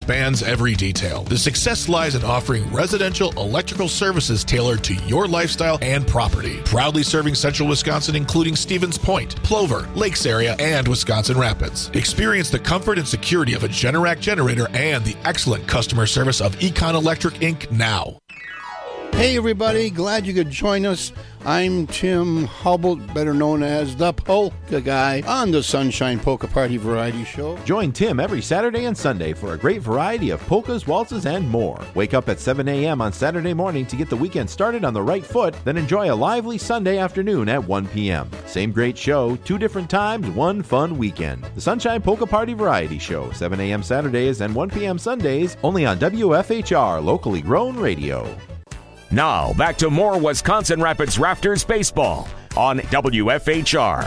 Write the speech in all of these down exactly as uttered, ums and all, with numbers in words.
spans every detail. The success lies in offering residential electrical services tailored to your lifestyle and property. Proudly serving central Wisconsin, including Stevens Point, Plover, Lakes area, and Wisconsin Rapids. Experience the comfort and security of a Generac generator and the excellent customer service of Econ Electric Incorporated now. Hey everybody, glad you could join us. I'm Tim Hubble, better known as the Polka Guy, on the Sunshine Polka Party Variety Show. Join Tim every Saturday and Sunday for a great variety of polkas, waltzes, and more. Wake up at seven a.m. on Saturday morning to get the weekend started on the right foot, then enjoy a lively Sunday afternoon at one p.m. Same great show, two different times, one fun weekend. The Sunshine Polka Party Variety Show, seven a.m. Saturdays and one p.m. Sundays, only on W F H R, locally grown radio. Now, back to more Wisconsin Rapids Raptors baseball on W F H R.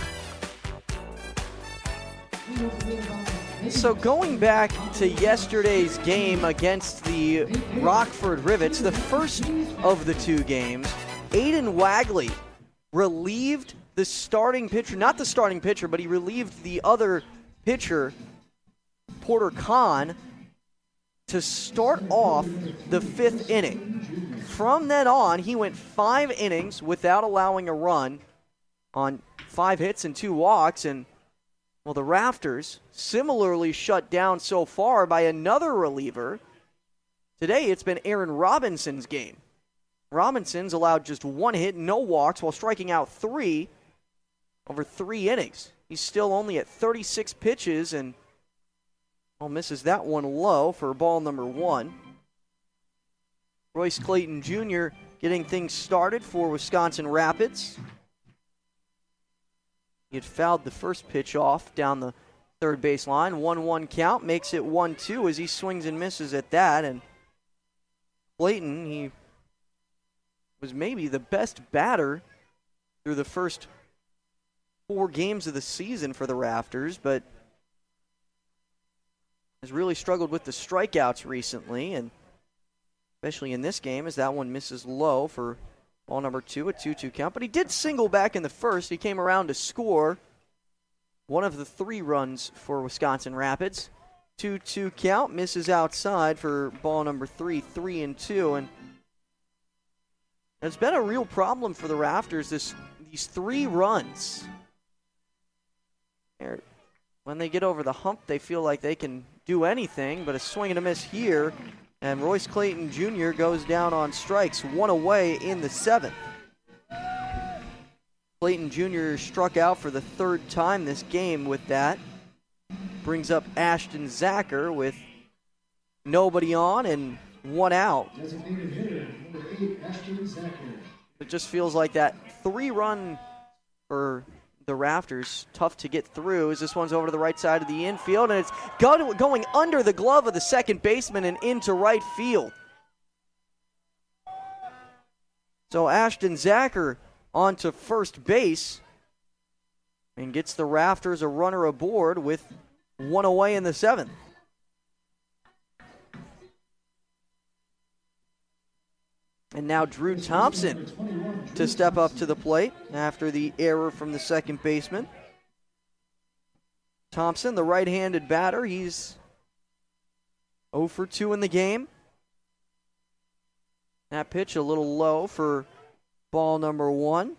So going back to yesterday's game against the Rockford Rivets, the first of the two games, Aiden Wagley relieved the starting pitcher, not the starting pitcher, but he relieved the other pitcher, Porter Kahn, to start off the fifth inning. From then on, he went five innings without allowing a run on five hits and two walks. And, well, the Rafters similarly shut down so far by another reliever. Today, it's been Aaron Robinson's game. Robinson's allowed just one hit, no walks, while striking out three over three innings. He's still only at thirty-six pitches and, well, misses that one low for ball number one. Royce Clayton Junior getting things started for Wisconsin Rapids. He had fouled the first pitch off down the third baseline. one one count, makes it one two as he swings and misses at that. And Clayton, he was maybe the best batter through the first four games of the season for the Rafters, but has really struggled with the strikeouts recently, and especially in this game, as that one misses low for ball number two, a two two count. But he did single back in the first. He came around to score one of the three runs for Wisconsin Rapids. two two count, misses outside for ball number three, three and two. And it's been a real problem for the Rafters, this these three runs. They're, when they get over the hump, they feel like they can do anything, but a swing and a miss here. And Royce Clayton Junior goes down on strikes, one away in the seventh. Clayton Junior struck out for the third time this game with that. Brings up Ashton Zacher with nobody on and one out. It just feels like that three-run for the Rafters, tough to get through as this one's over to the right side of the infield, and it's going under the glove of the second baseman and into right field. So Ashton Zacher onto first base and gets the Rafters a runner aboard with one away in the seventh. And now Drew Thompson to step up to the plate after the error from the second baseman. Thompson, the right-handed batter, he's oh for two in the game. That pitch a little low for ball number one.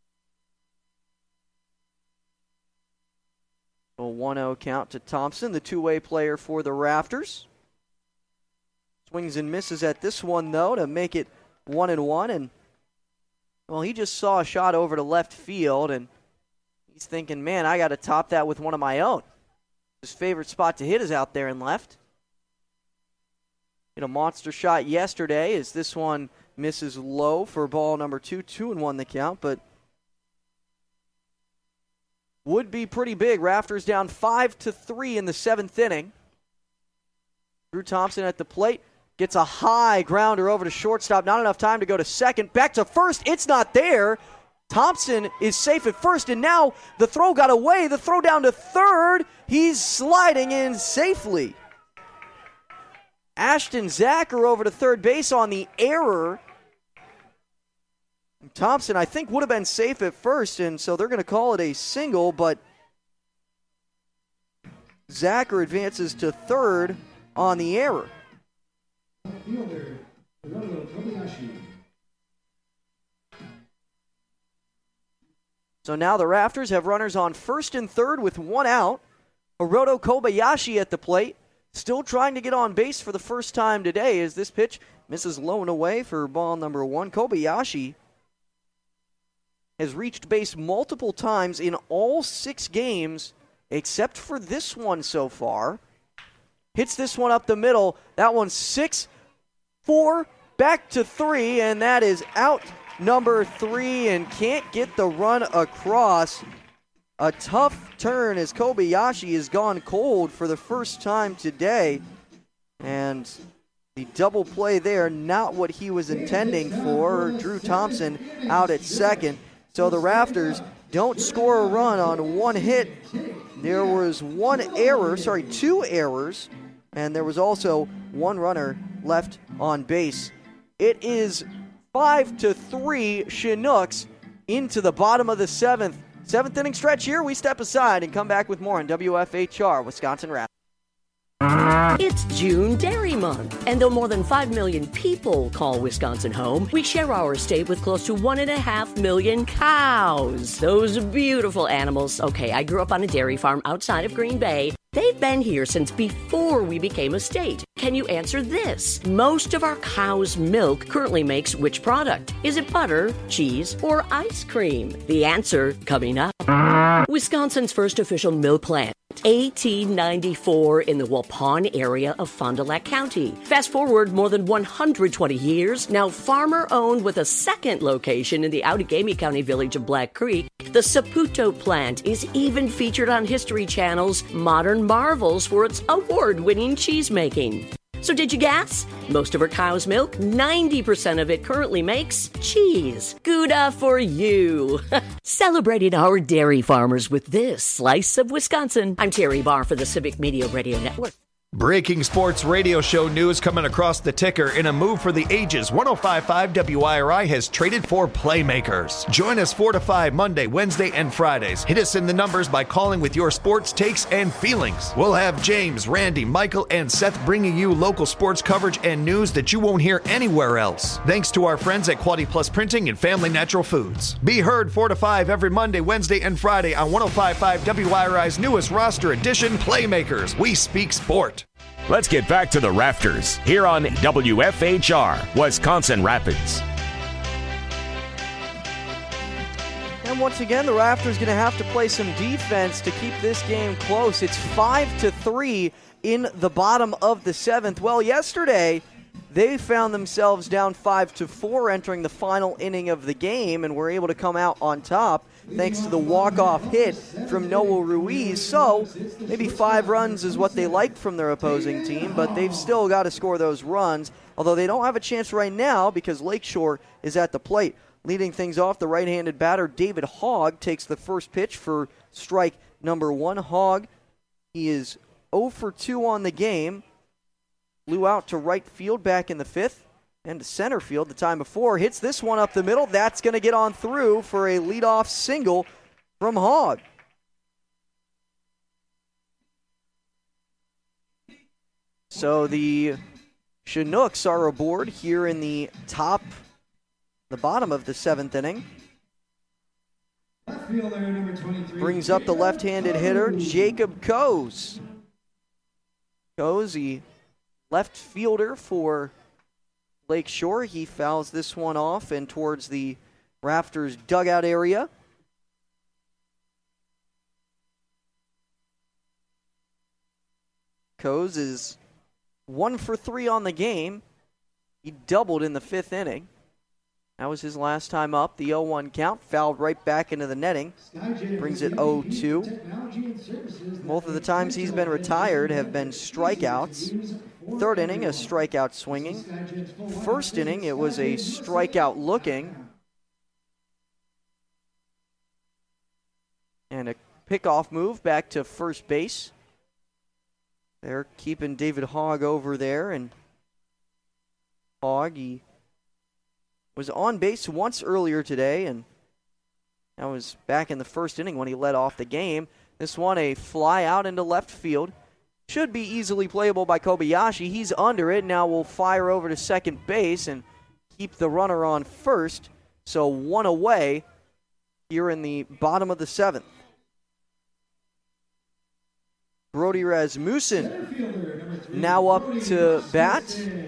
A one oh count to Thompson, the two-way player for the Rafters. Swings and misses at this one, though, to make it one and one. And, well, he just saw a shot over to left field, and he's thinking, man, I got to top that with one of my own. His favorite spot to hit is out there in left. Hit a monster shot yesterday as this one misses low for ball number two, two and one the count, but would be pretty big. Rafters down five to three in the seventh inning. Drew Thompson at the plate. Gets a high grounder over to shortstop. Not enough time to go to second. Back to first. It's not there. Thompson is safe at first, and now the throw got away. The throw down to third. He's sliding in safely. Ashton Zacher over to third base on the error. Thompson, I think, would have been safe at first, and so they're going to call it a single, but Zacher advances to third on the error. So now the Rafters have runners on first and third with one out. Hiroto Kobayashi at the plate, still trying to get on base for the first time today as this pitch misses low and away for ball number one. Kobayashi has reached base multiple times in all six games except for this one so far. Hits this one up the middle. That one's six, four, back to three, and that is out number three and can't get the run across. A tough turn as Kobayashi has gone cold for the first time today. And the double play there, not what he was intending for. Drew Thompson out at second. So the Rafters don't score a run on one hit. There was one error, sorry, two errors, and there was also one runner left on base. It is five to three Chinooks into the bottom of the seventh. Seventh inning stretch here. We step aside and come back with more on W F H R Wisconsin Rapids. It's June Dairy Month, and though more than five million people call Wisconsin home, we share our state with close to one and a half million cows. Those beautiful animals. Okay, I grew up on a dairy farm outside of Green Bay. They've been here since before we became a state. Can you answer this? Most of our cow's milk currently makes which product? Is it butter, cheese, or ice cream? The answer coming up. Wisconsin's first official milk plant. eighteen ninety-four in the Waupun area of Fond du Lac County. Fast forward more than one hundred twenty years, now farmer-owned with a second location in the Outagamie County village of Black Creek, the Saputo plant is even featured on History Channel's Modern Marvels for its award-winning cheese-making. So did you guess? Most of our cow's milk, ninety percent of it currently makes cheese. Gouda for you. Celebrating our dairy farmers with this slice of Wisconsin. I'm Terry Barr for the Civic Media Radio Network. Breaking sports radio show news coming across the ticker. In a move for the ages, one oh five point five W I R I has traded for playmakers. Join us four to five Monday, Wednesday, and Fridays. Hit us in the numbers by calling with your sports takes and feelings. We'll have James, Randy, Michael, and Seth bringing you local sports coverage and news that you won't hear anywhere else. Thanks to our friends at Quality Plus Printing and Family Natural Foods. Be heard four to five every Monday, Wednesday, and Friday on one oh five point five W I R I's newest roster edition, Playmakers. We speak sport. Let's get back to the Rafters here on W F H R Wisconsin Rapids. And once again, the Rafters going to have to play some defense to keep this game close. It's five to three in the bottom of the seventh. Well, yesterday they found themselves down five to four entering the final inning of the game and were able to come out on top thanks to the walk-off hit from Noah Ruiz. So maybe five runs is what they like from their opposing team, but they've still got to score those runs, although they don't have a chance right now because Lakeshore is at the plate. Leading things off, the right-handed batter David Hogg takes the first pitch for strike number one. Hogg, he is oh for two on the game. Blew out to right field back in the fifth. And to center field the time before. Hits this one up the middle. That's going to get on through for a leadoff single from Hogg. So the Chinooks are aboard here in the top, the bottom of the seventh inning. Brings up the left-handed hitter, Jacob Coase. Coase, the left fielder for Lakeshore. He fouls this one off and towards the Rafters dugout area. Coase is one for three on the game. He doubled in the fifth inning. That was his last time up. The oh one count, fouled right back into the netting. Brings it oh two. Both of the times he's been retired have been strikeouts. Third inning, a strikeout swinging. First inning, it was a strikeout looking. And a pickoff move back to first base. They're keeping David Hogg over there. And Hogg, he was on base once earlier today, and that was back in the first inning when he led off the game. This one, a fly out into left field. should be easily playable by Kobayashi. He's under it. Now we'll fire over to second base and keep the runner on first. So one away here in the bottom of the seventh. Brody Rasmussen now up to bat.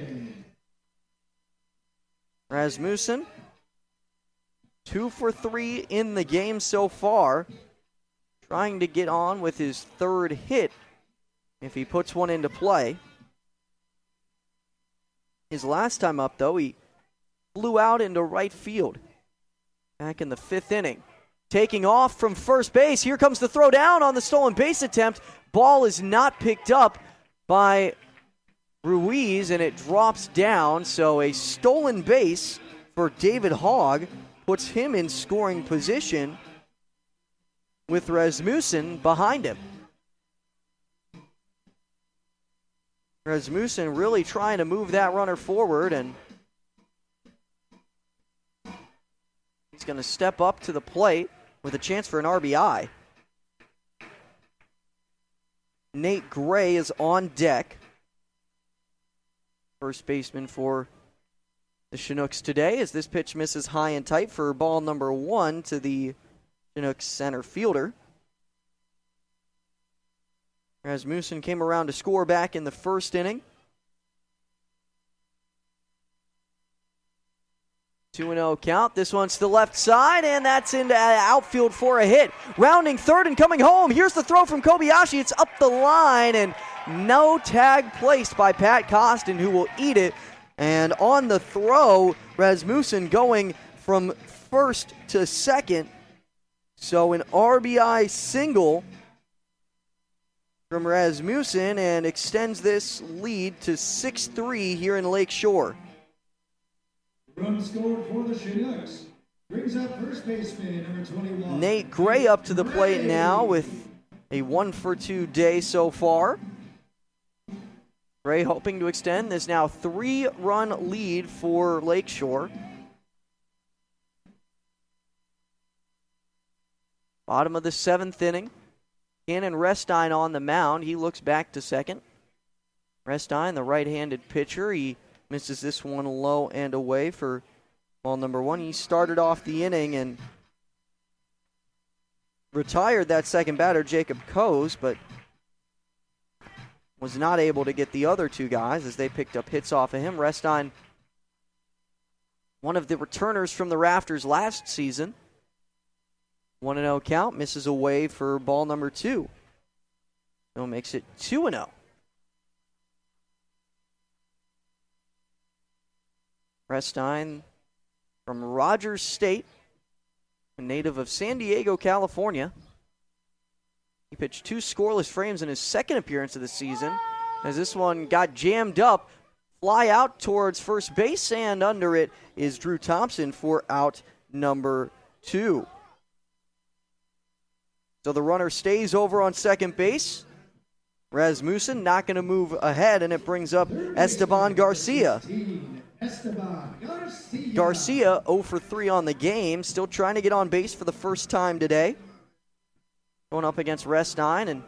Rasmussen, two for three in the game so far. Trying to get on with his third hit if he puts one into play. His last time up, though, he flew out into right field back in the fifth inning. Taking off from first base. Here comes the throw down on the stolen base attempt. Ball is not picked up by Ruiz, and it drops down. So a stolen base for David Hogg puts him in scoring position with Rasmussen behind him. Rasmussen really trying to move that runner forward, and he's going to step up to the plate with a chance for an R B I. Nate Gray is on deck. First baseman for the Chinooks today, as this pitch misses high and tight for ball number one to the Chinooks center fielder. Rasmussen came around to score back in the first inning. two and oh count. This one's to the left side, and that's into outfield for a hit. Rounding third and coming home. Here's the throw from Kobayashi. It's up the line, and no tag placed by Pat Costin, who will eat it. And on the throw, Rasmussen going from first to second. So an R B I single from Rasmussen, and extends this lead to six three here in Lake Shore. Run scored for the Chinooks. Brings up first baseman number twenty-one. Nate Gray up to the plate now with a one for two day so far. Gray hoping to extend this now three-run lead for Lakeshore. Bottom of the seventh inning. Cannon Restine on the mound. He looks back to second. Restine, the right-handed pitcher, he misses this one low and away for ball number one. He started off the inning and retired that second batter, Jacob Coase, but was not able to get the other two guys as they picked up hits off of him. Restine, one of the returners from the rafters last season. one and oh count, misses away for ball number two. So makes it two and oh. Restine from Rogers State, a native of San Diego, California. He pitched two scoreless frames in his second appearance of the season, as this one got jammed up. Fly out towards first base, and under it is Drew Thompson for out number two. So the runner stays over on second base. Rasmussen not going to move ahead, and it brings up Esteban Garcia. Esteban Garcia. Garcia oh for three on the game, still trying to get on base for the first time today. Going up against Restine, and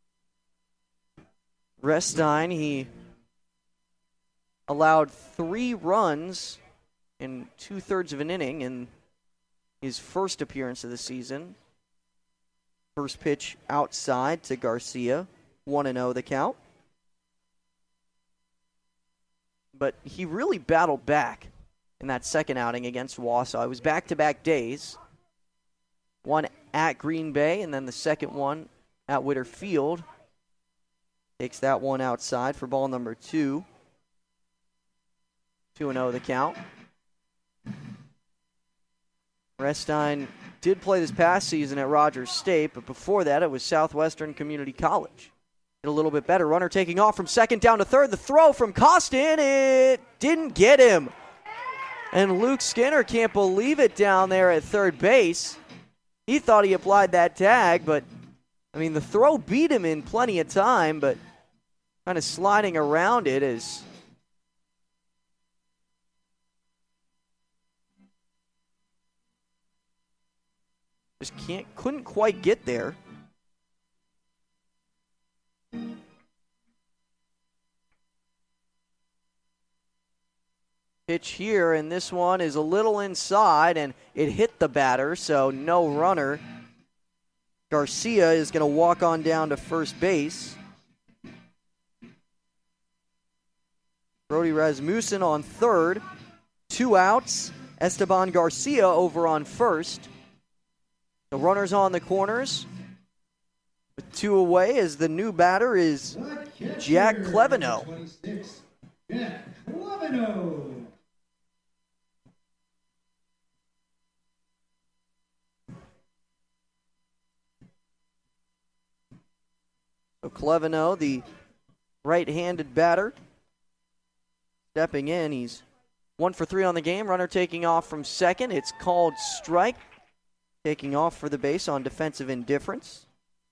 Restine, he allowed three runs in two-thirds of an inning in his first appearance of the season. First pitch outside to Garcia, one and oh the count. But he really battled back in that second outing against Wausau. It was back-to-back days. One at Green Bay, and then the second one at Witter Field. Takes that one outside for ball number two. two and oh the count. Restine did play this past season at Rogers State, but before that it was Southwestern Community College. Did a little bit better. Runner taking off from second down to third. The throw from Costin, it didn't get him. And Luke Skinner can't believe it down there at third base. He thought he applied that tag, but, I mean, the throw beat him in plenty of time, but kind of sliding around it as just can't, couldn't quite get there. Pitch here, and this one is a little inside, and it hit the batter, so no runner. Garcia is going to walk on down to first base. Brody Rasmussen on third. Two outs. Esteban Garcia over on first. The runners on the corners. With two away as the new batter is Jack Cleveno. Jack Cleveno. So Cleveno, the right-handed batter, stepping in. He's one for three on the game. Runner taking off from second. It's called strike. Taking off for the base on defensive indifference.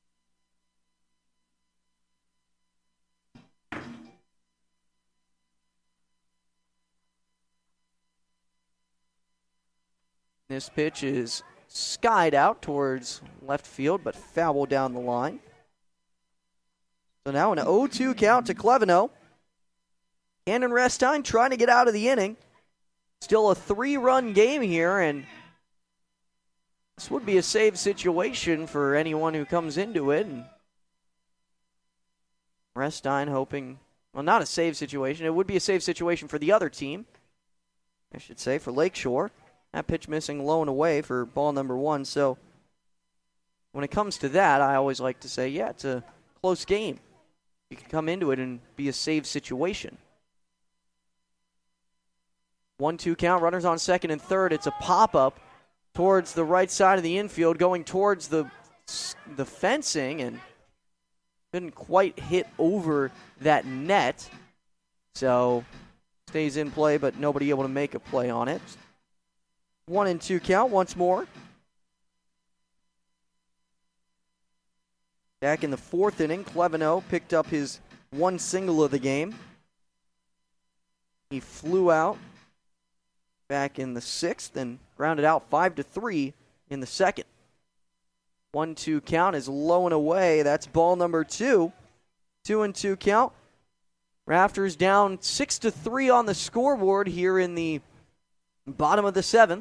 This pitch is skied out towards left field, but foul down the line. So now an oh two count to Cleveno. Cannon Restine trying to get out of the inning. Still a three-run game here, and this would be a save situation for anyone who comes into it. And Restine hoping, well, not a save situation. It would be a save situation for the other team, I should say, for Lakeshore. That pitch missing low and away for ball number one. So when it comes to that, I always like to say, yeah, it's a close game. You can come into it and be a save situation. one two count, runners on second and third. It's a pop-up towards the right side of the infield, going towards the, the fencing, and couldn't quite hit over that net. So stays in play, but nobody able to make a play on it. One and two count once more. Back in the fourth inning, Cleveno picked up his one single of the game. He flew out back in the sixth and grounded out five to three in the second. one two count is low and away. That's ball number two. Two and two count. Rafters down six to three on the scoreboard here in the bottom of the seventh.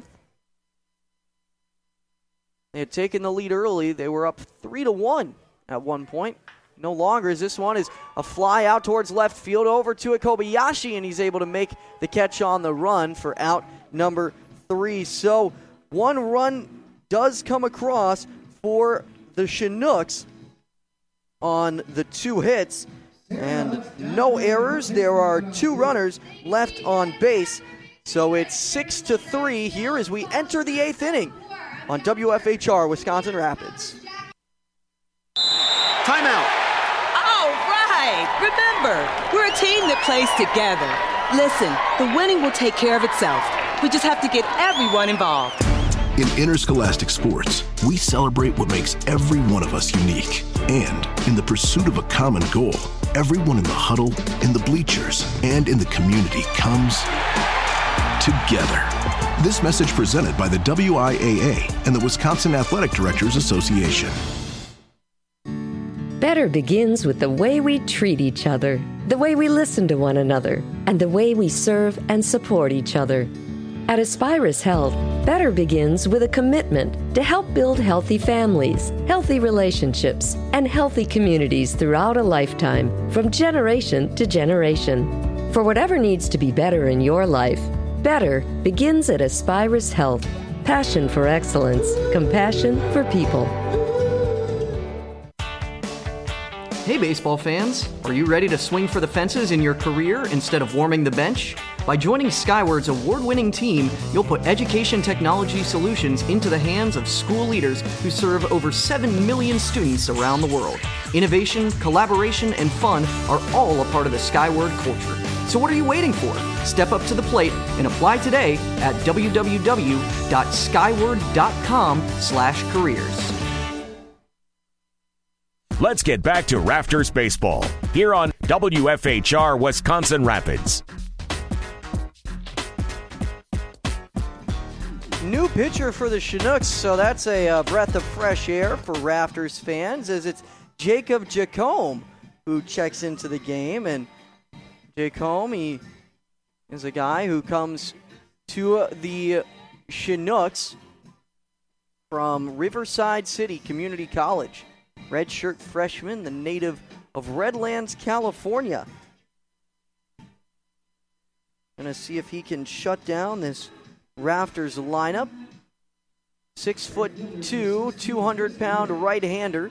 They had taken the lead early. They were up three to one at one point. No longer, as this one is a fly out towards left field over to a Kobayashi, and he's able to make the catch on the run for out number three. So one run does come across for the Chinooks on the two hits, and no errors. There are two runners left on base. So it's six to three here as we enter the eighth inning on W F H R Wisconsin Rapids. Timeout. All right. Remember, we're a team that plays together. Listen, the winning will take care of itself. We just have to get everyone involved. In interscholastic sports, we celebrate what makes every one of us unique. And in the pursuit of a common goal, everyone in the huddle, in the bleachers, and in the community comes together. This message presented by the W I A A and the Wisconsin Athletic Directors Association. Better begins with the way we treat each other, the way we listen to one another, and the way we serve and support each other. At Aspirus Health, better begins with a commitment to help build healthy families, healthy relationships, and healthy communities throughout a lifetime, from generation to generation. For whatever needs to be better in your life, better begins at Aspirus Health. Passion for excellence, compassion for people. Hey baseball fans, are you ready to swing for the fences in your career instead of warming the bench? By joining Skyward's award-winning team, you'll put education technology solutions into the hands of school leaders who serve over seven million students around the world. Innovation, collaboration, and fun are all a part of the Skyward culture. So what are you waiting for? Step up to the plate and apply today at w w w dot skyward dot com slash careers. Let's get back to Rafters Baseball here on W F H R Wisconsin Rapids. New pitcher for the Chinooks, so that's a uh, breath of fresh air for Rafters fans, as it's Jacob Jacome who checks into the game. And Jacome, he is a guy who comes to the Chinooks from Riverside City Community College. Redshirt freshman, the native of Redlands, California. Gonna see if he can shut down this Raptors lineup. Six foot two, two hundred pound right-hander.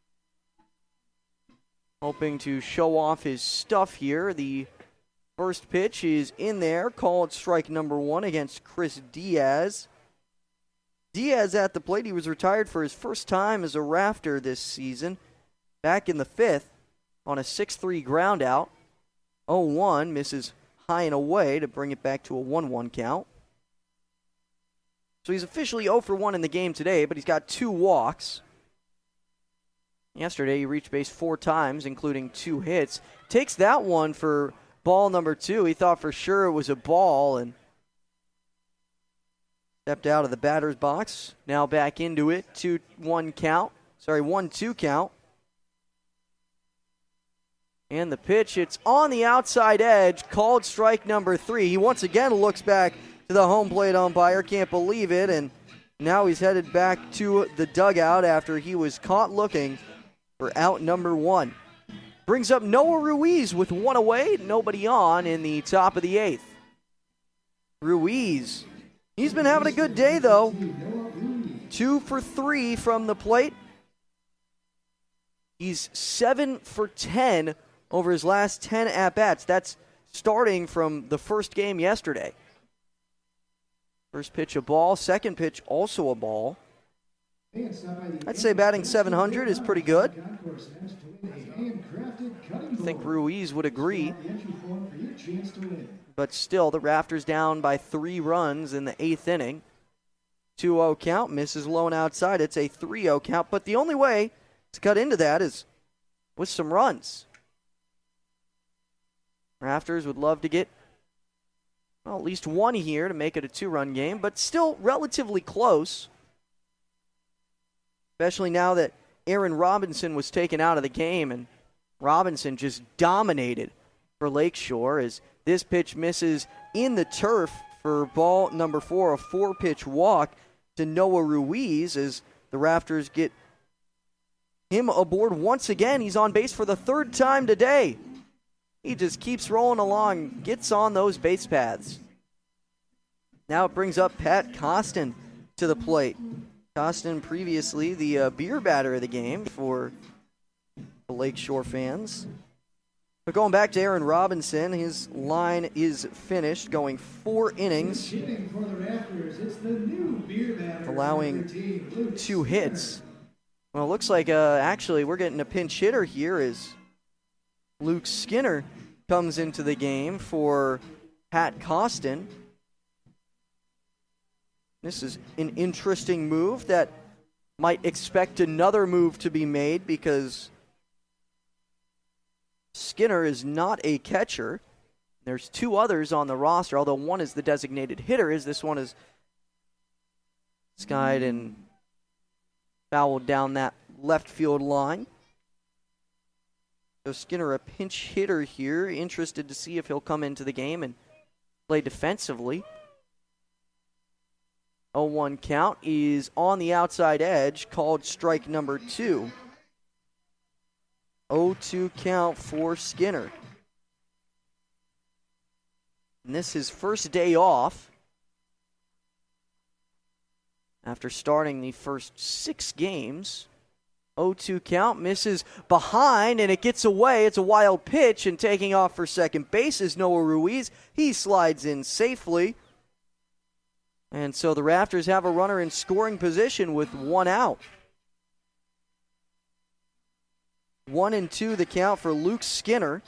Hoping to show off his stuff here. The first pitch is in there, called strike number one against Chris Diaz. Diaz at the plate. He was retired for his first time as a Rafter this season. Back in the fifth on a six three ground out. oh one, misses high and away to bring it back to a one one count. So he's officially oh for one in the game today, but he's got two walks. Yesterday he reached base four times, including two hits. Takes that one for ball number two. He thought for sure it was a ball and stepped out of the batter's box. Now back into it. two one count. Sorry, one two count. And the pitch, it's on the outside edge, called strike number three. He once again looks back to the home plate umpire, can't believe it, and now he's headed back to the dugout after he was caught looking for out number one. Brings up Noah Ruiz with one away, nobody on in the top of the eighth. Ruiz, he's been having a good day though. Two for three from the plate. He's seven for ten over his last ten at-bats. That's starting from the first game yesterday. First pitch a ball, second pitch also a ball. I'd say batting seven hundred is pretty good. I think Ruiz would agree. But still, the Raptors down by three runs in the eighth inning. two oh count, misses low and outside. It's a three oh count, but the only way to cut into that is with some runs. Raptors would love to get, well, at least one here to make it a two-run game, but still relatively close. Especially now that Aaron Robinson was taken out of the game, and Robinson just dominated for Lakeshore as this pitch misses in the turf for ball number four, a four-pitch walk to Noah Ruiz as the Raptors get him aboard once again. He's on base for the third time today. He just keeps rolling along, gets on those base paths. Now it brings up Pat Costin to the plate. Costin, previously the uh, beer batter of the game for the Lakeshore fans. But going back to Aaron Robinson, his line is finished, going four innings, allowing two hits. Well, it looks like uh, actually we're getting a pinch hitter here as Luke Skinner comes into the game for Pat Costin. This is an interesting move that might expect another move to be made because Skinner is not a catcher. There's two others on the roster, although one is the designated hitter, as this one is skied and fouled down that left field line. So Skinner, a pinch hitter here, interested to see if he'll come into the game and play defensively. oh one count is on the outside edge, called strike number two. oh two count for Skinner. And this is his first day off after starting the first six games. oh two count, misses behind, and it gets away. It's a wild pitch, and taking off for second base is Noah Ruiz. He slides in safely. And so the Raptors have a runner in scoring position with one out. One and two the count for Luke Skinner,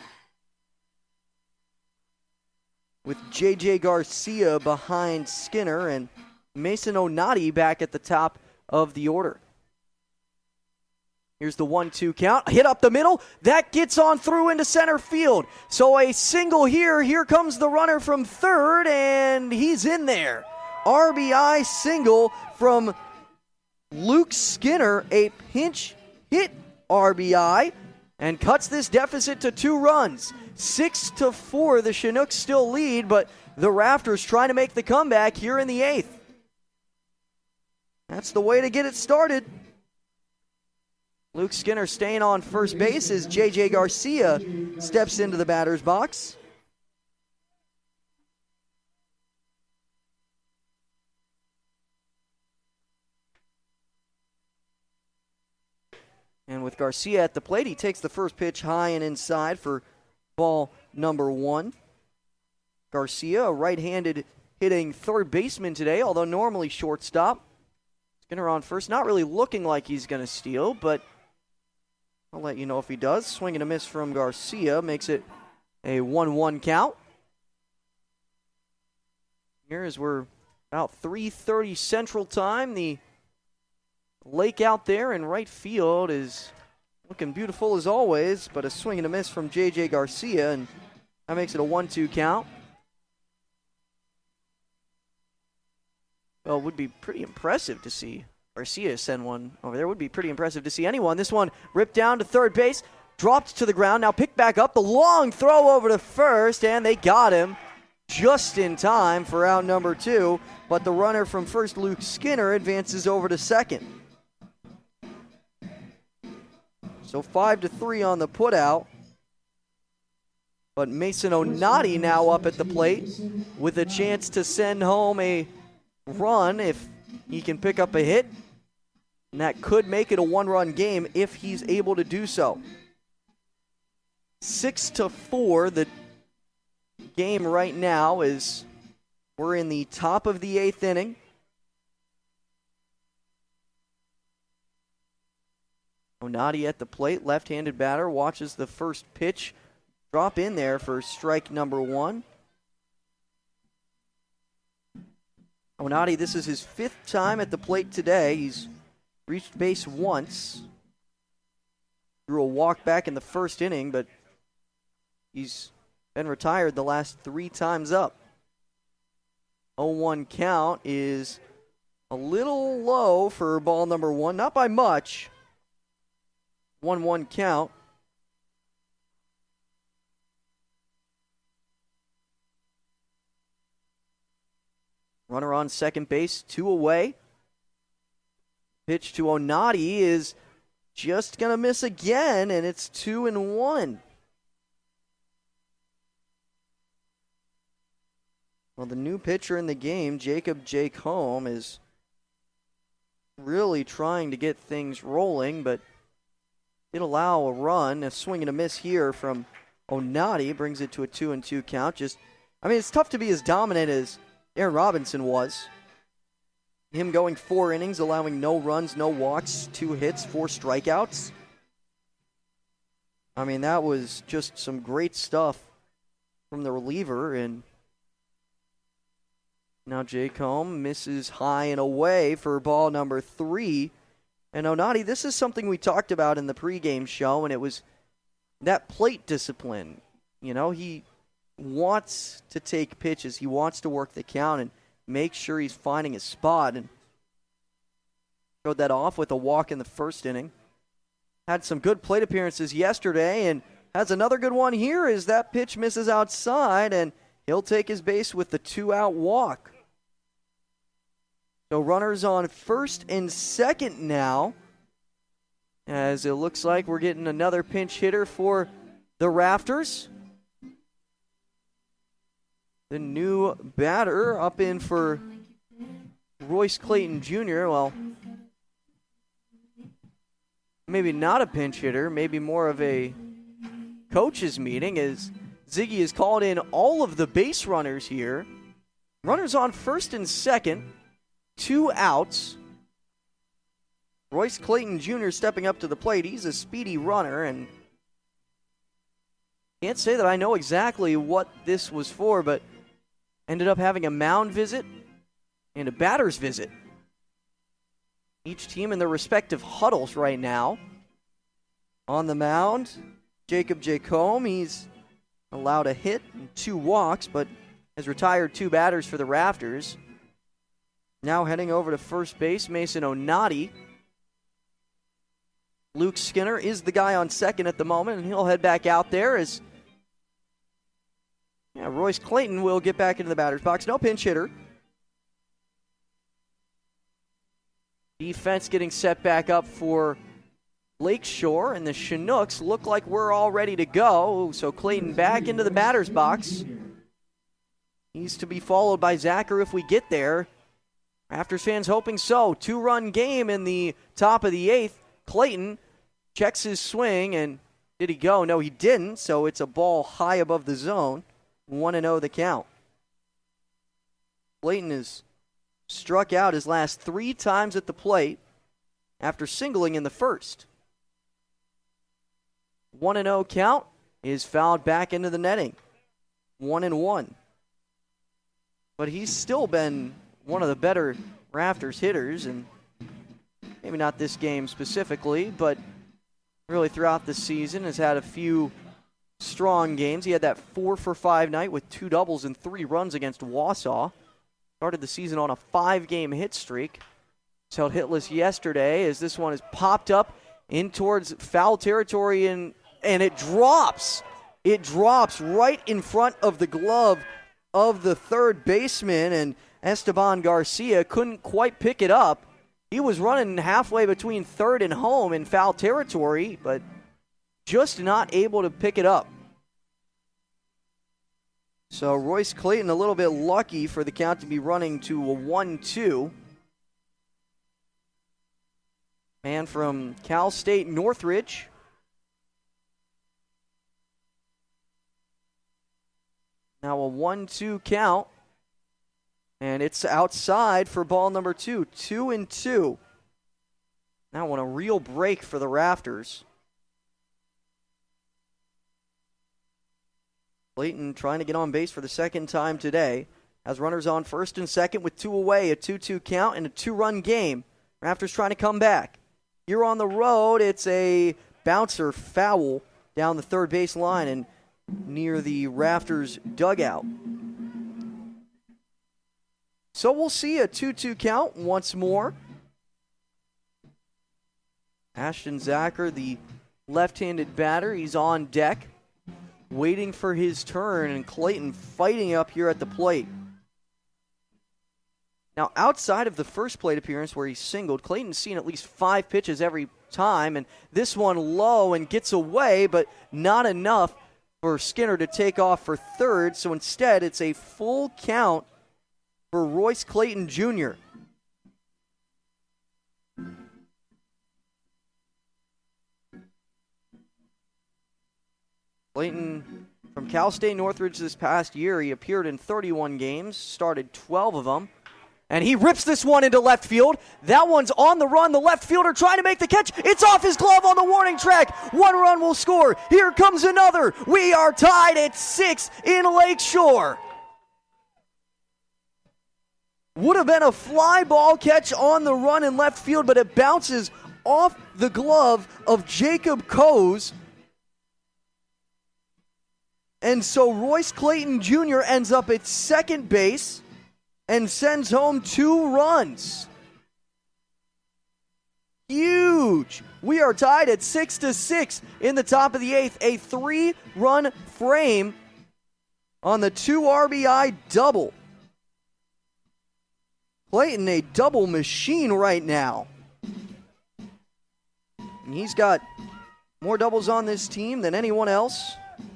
with J J Garcia behind Skinner and Mason Onati back at the top of the order. Here's the one two count. Hit up the middle. That gets on through into center field. So a single here. Here comes the runner from third, and he's in there. R B I single from Luke Skinner, a pinch hit R B I, and cuts this deficit to two runs. Six to four, the Chinooks still lead, but the Rafters trying to make the comeback here in the eighth. That's the way to get it started. Luke Skinner staying on first base as J J Garcia steps into the batter's box. And with Garcia at the plate, he takes the first pitch high and inside for ball number one. Garcia, a right-handed hitting third baseman today, although normally shortstop. Skinner on first, not really looking like he's going to steal, but I'll let you know if he does. Swing and a miss from Garcia makes it a one one count. Here as we're about three thirty Central Time, the lake out there in right field is looking beautiful as always, but a swing and a miss from J J Garcia, and that makes it a one two count. Well, it would be pretty impressive to see Garcia send one over there. It would be pretty impressive to see anyone. This one ripped down to third base, dropped to the ground, now picked back up. The long throw over to first, and they got him just in time for out number two. But the runner from first, Luke Skinner, advances over to second. So five to three on the putout. But Mason Onati now up at the plate with a chance to send home a run if he can pick up a hit. And that could make it a one-run game if he's able to do so. Six to four, the game right now is we're in the top of the eighth inning. Onati at the plate, left-handed batter, watches the first pitch drop in there for strike number one. Onati, this is his fifth time at the plate today. He's reached base once. Drew a walk back in the first inning, but he's been retired the last three times up. oh one count is a little low for ball number one, not by much. one one count. Runner on second base, two away. Pitch to Onati is just going to miss again, and it's two and one. Well, the new pitcher in the game, Jacob Jacome, is really trying to get things rolling, but did allow a run. A swing and a miss here from Onati brings it to a two and two count. Just, I mean, it's tough to be as dominant as Aaron Robinson was. Him going four innings, allowing no runs, no walks, two hits, four strikeouts. I mean, that was just some great stuff from the reliever. And now Jacome misses high and away for ball number three. And Onati, this is something we talked about in the pregame show, and it was that plate discipline. You know, he wants to take pitches. He wants to work the count and make sure he's finding his spot. And showed that off with a walk in the first inning. Had some good plate appearances yesterday and has another good one here as that pitch misses outside, and he'll take his base with the two-out walk. So runners on first and second now, as it looks like we're getting another pinch hitter for the Rafters. The new batter up in for Royce Clayton Junior Well, maybe not a pinch hitter, maybe more of a coach's meeting, as Ziggy has called in all of the base runners here. Runners on first and second, two outs. Royce Clayton Junior stepping up to the plate. He's a speedy runner, and can't say that I know exactly what this was for, but ended up having a mound visit and a batter's visit. Each team in their respective huddles right now. On the mound, Jacob Jacome. He's allowed a hit and two walks, but has retired two batters for the Rafters. Now heading over to first base, Mason Onati. Luke Skinner is the guy on second at the moment, and he'll head back out there as Yeah, Royce Clayton will get back into the batter's box. No pinch hitter. Defense getting set back up for Lakeshore, and the Chinooks look like we're all ready to go. So Clayton back into the batter's box. He's to be followed by Zacher if we get there. Raptors fans hoping so. Two-run game in the top of the eighth. Clayton checks his swing, and did he go? No, he didn't, so it's a ball high above the zone. one and oh the count. Clayton has struck out his last three times at the plate after singling in the first. one and oh count is fouled back into the netting. one and one. But he's still been one of the better Raptors hitters, and maybe not this game specifically, but really throughout the season has had a few strong games. He had that four for five night with two doubles and three runs against Wausau. Started the season on a five-game hit streak. He's held hitless yesterday as this one is popped up in towards foul territory, and, and it drops. It drops right in front of the glove of the third baseman, and Esteban Garcia couldn't quite pick it up. He was running halfway between third and home in foul territory, but just not able to pick it up. So Royce Clayton a little bit lucky for the count to be running to a one two. Man from Cal State Northridge. Now a one two count. And it's outside for ball number two. Two and two. That one a real break for the Raptors. Clayton trying to get on base for the second time today. Has runners on first and second with two away. A two two count and a two-run game. Raptors trying to come back. Here on the road, it's a bouncer foul down the third base line and near the Raptors dugout. So we'll see a two two count once more. Ashton Zacher, the left-handed batter, he's on deck, waiting for his turn, and Clayton fighting up here at the plate. Now, outside of the first plate appearance where he singled, Clayton's seen at least five pitches every time, and this one low and gets away, but not enough for Skinner to take off for third, so instead it's a full count for Royce Clayton Junior Clayton from Cal State Northridge this past year, he appeared in thirty-one games, started twelve of them, and he rips this one into left field. That one's on the run. The left fielder trying to make the catch. It's off his glove on the warning track. One run will score. Here comes another. We are tied at six in Lakeshore. Would have been a fly ball catch on the run in left field, but it bounces off the glove of Jacob Coase. And so Royce Clayton Junior ends up at second base and sends home two runs. Huge. We are tied at six to six in the top of the eighth. A three-run frame on the two R B I double. Clayton, a double machine right now. And he's got more doubles on this team than anyone else.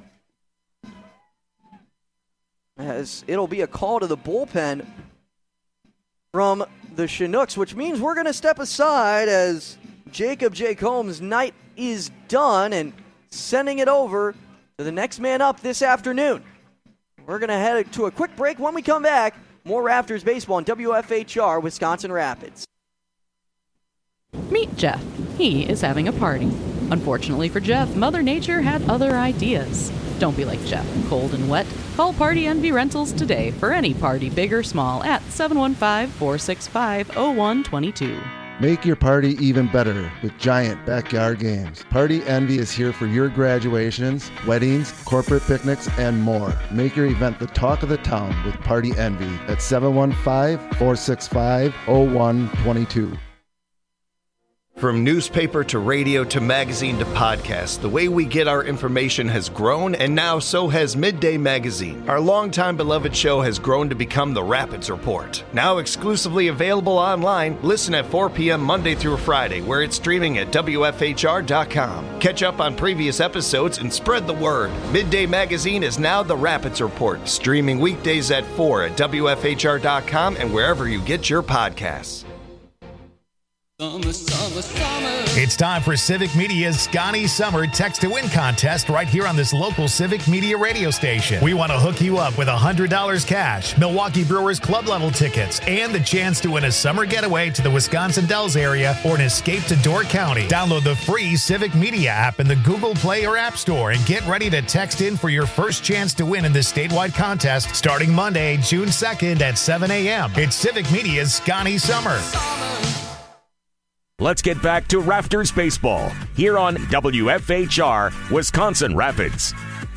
As it'll be a call to the bullpen from the Chinooks, which means we're going to step aside as Jacob J. Combs' night is done and sending it over to the next man up this afternoon. We're going to head to a quick break. When we come back, more Raptors baseball on W F H R Wisconsin Rapids. Meet Jeff. He is having a party. Unfortunately for Jeff, Mother Nature had other ideas. Don't be like Jeff, cold and wet. Call Party Envy Rentals today for any party, big or small, at seven one five, four six five, zero one two two. Make your party even better with giant backyard games. Party Envy is here for your graduations, weddings, corporate picnics, and more. Make your event the talk of the town with Party Envy at seven one five, four six five, zero one two two. From newspaper to radio to magazine to podcast, the way we get our information has grown, and now so has Midday Magazine. Our longtime beloved show has grown to become the Rapids Report. Now exclusively available online, listen at four p.m. Monday through Friday, where it's streaming at W F H R dot com. Catch up on previous episodes and spread the word. Midday Magazine is now the Rapids Report, streaming weekdays at four at W F H R dot com and wherever you get your podcasts. Summer, summer, summer. It's time for Civic Media's Scotty Summer Text to Win contest right here on this local Civic Media radio station. We want to hook you up with one hundred dollars cash, Milwaukee Brewers club level tickets, and the chance to win a summer getaway to the Wisconsin Dells area or an escape to Door County. Download the free Civic Media app in the Google Play or App Store and get ready to text in for your first chance to win in this statewide contest starting Monday, June second at seven a.m. It's Civic Media's Scotty Summer. Let's get back to Rafters Baseball here on W F H R Wisconsin Rapids.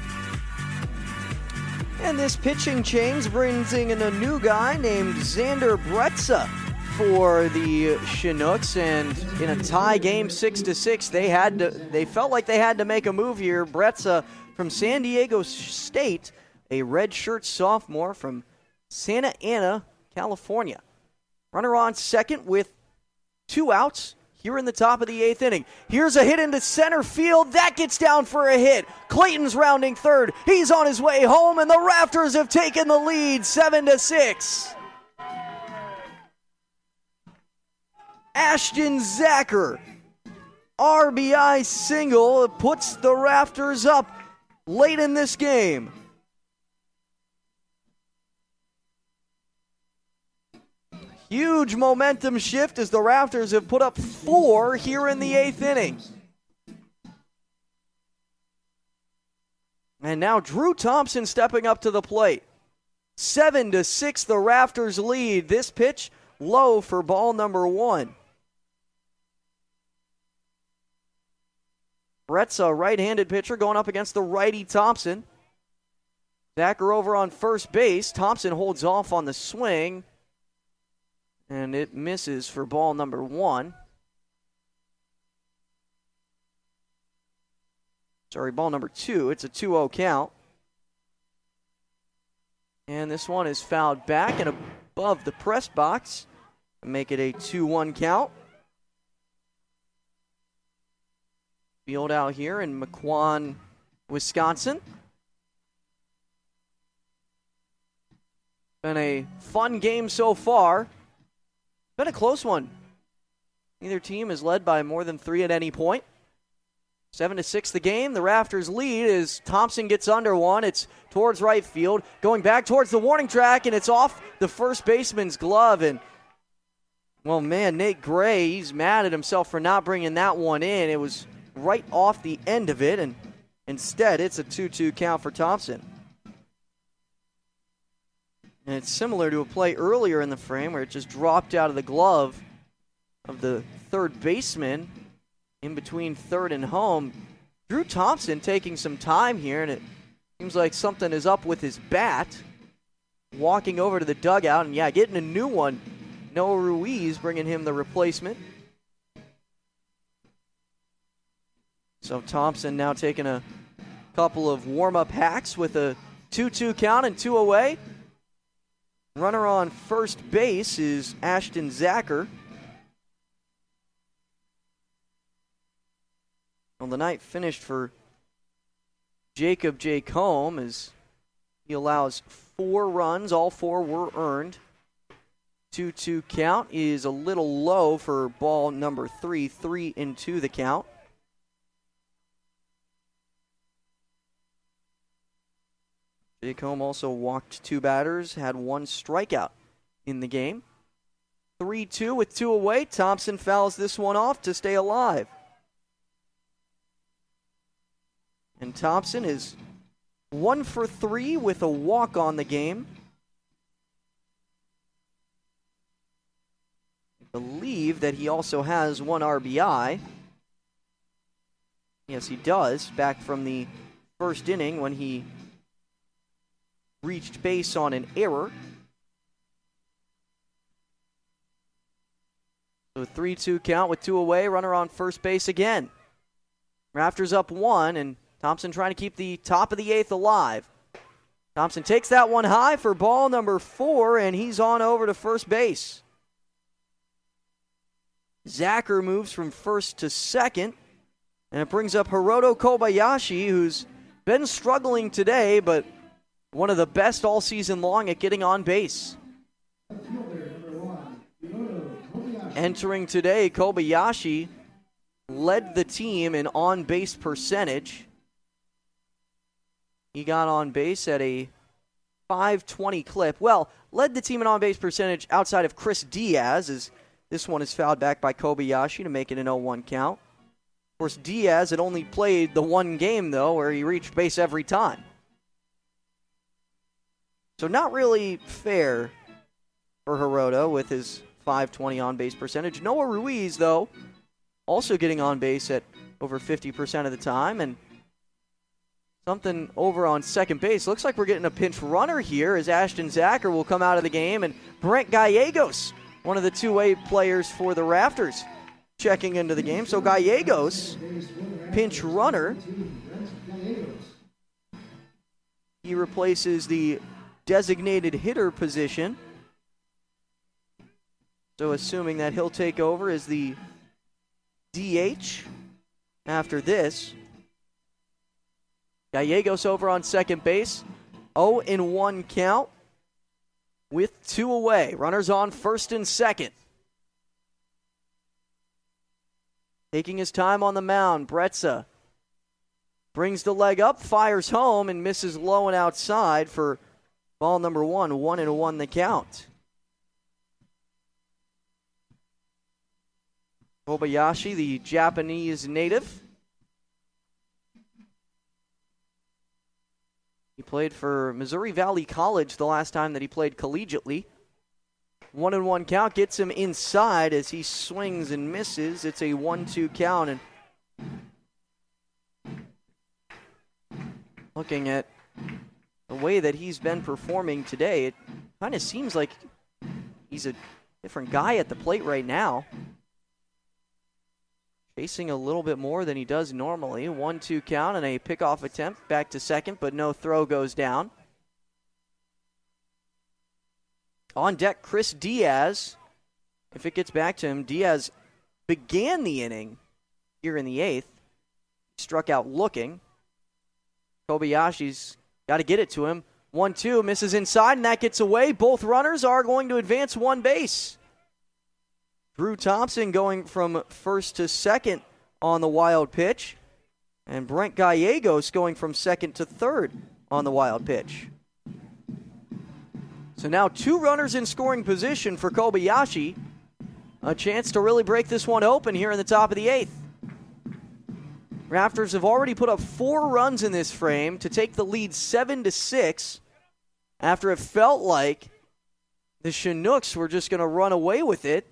And this pitching change brings in a new guy named Xander Bretza for the Chinooks, and in a tie game six to six, they had to they felt like they had to make a move here. Bretza from San Diego State, a redshirt sophomore from Santa Ana, California. Runner on second with two outs here in the top of the eighth inning. Here's a hit into center field. That gets down for a hit. Clayton's rounding third. He's on his way home, and the Rafters have taken the lead seven to six. Ashton Zacher, R B I single, puts the Rafters up late in this game. Huge momentum shift as the Rafters have put up four here in the eighth inning. And now Drew Thompson stepping up to the plate. Seven to six, the Rafters lead. This pitch low for ball number one. Brett's a right-handed pitcher going up against the righty Thompson. Zacher over on first base. Thompson holds off on the swing. And it misses for ball number one. Sorry, ball number two. It's a two oh count. And this one is fouled back and above the press box. Make it a two one count. Field out here in Mequon, Wisconsin. Been a fun game so far. Been a close one. Neither team is led by more than three at any point. Seven to six the game. The Rafters lead as Thompson gets under one. It's towards right field. Going back towards the warning track, and it's off the first baseman's glove. And, well, man, Nate Gray, he's mad at himself for not bringing that one in. It was right off the end of it, and instead it's a two two count for Thompson. And it's similar to a play earlier in the frame where it just dropped out of the glove of the third baseman in between third and home. Drew Thompson taking some time here, and it seems like something is up with his bat. Walking over to the dugout, and yeah, getting a new one. Noah Ruiz bringing him the replacement. So Thompson now taking a couple of warm-up hacks with a two two count and two away. Runner on first base is Ashton Zacher. Well, the night finished for Jacob J. Combe as he allows four runs. All four were earned. two two count is a little low for ball number three. Three and two the count. J. Combe also walked two batters, had one strikeout in the game. three two with two away. Thompson fouls this one off to stay alive. And Thompson is one for three with a walk on the game. I believe that he also has one R B I. Yes, he does, back from the first inning when he reached base on an error. So a three two count with two away, runner on first base again. Raptors up one, and Thompson trying to keep the top of the eighth alive. Thompson takes that one high for ball number four, and he's on over to first base. Zacher moves from first to second, and it brings up Hiroto Kobayashi, who's been struggling today, but one of the best all season long at getting on base. Entering today, Kobayashi led the team in on-base percentage. He got on base at a five twenty clip. Well, led the team in on-base percentage outside of Chris Diaz, as this one is fouled back by Kobayashi to make it an oh one count. Of course, Diaz had only played the one game, though, where he reached base every time. So not really fair for Hiroto with his five twenty on-base percentage. Noah Ruiz, though, also getting on base at over fifty percent of the time, and something over on second base. Looks like we're getting a pinch runner here as Ashton Zacher will come out of the game, and Brent Gallegos, one of the two-way players for the Raptors, checking into the game. So Gallegos, pinch runner. He replaces the designated hitter position. So assuming that he'll take over as the D H after this. Gallegos over on second base. oh and one count with two away. Runners on first and second. Taking his time on the mound, Bretza brings the leg up, fires home, and misses low and outside for ball number one. One and one the count. Kobayashi, the Japanese native. He played for Missouri Valley College the last time that he played collegiately. One and one count gets him inside as he swings and misses. It's a one two count. And looking at the way that he's been performing today, it kind of seems like he's a different guy at the plate right now. Chasing a little bit more than he does normally. one two count and a pickoff attempt back to second, but no throw goes down. On deck, Chris Diaz. If it gets back to him, Diaz began the inning here in the eighth. Struck out looking. Kobayashi's got to get it to him. one two, misses inside, and that gets away. Both runners are going to advance one base. Drew Thompson going from first to second on the wild pitch. And Brent Gallegos going from second to third on the wild pitch. So now two runners in scoring position for Kobayashi. A chance to really break this one open here in the top of the eighth. Raptors have already put up four runs in this frame to take the lead seven to six after it felt like the Chinooks were just going to run away with it.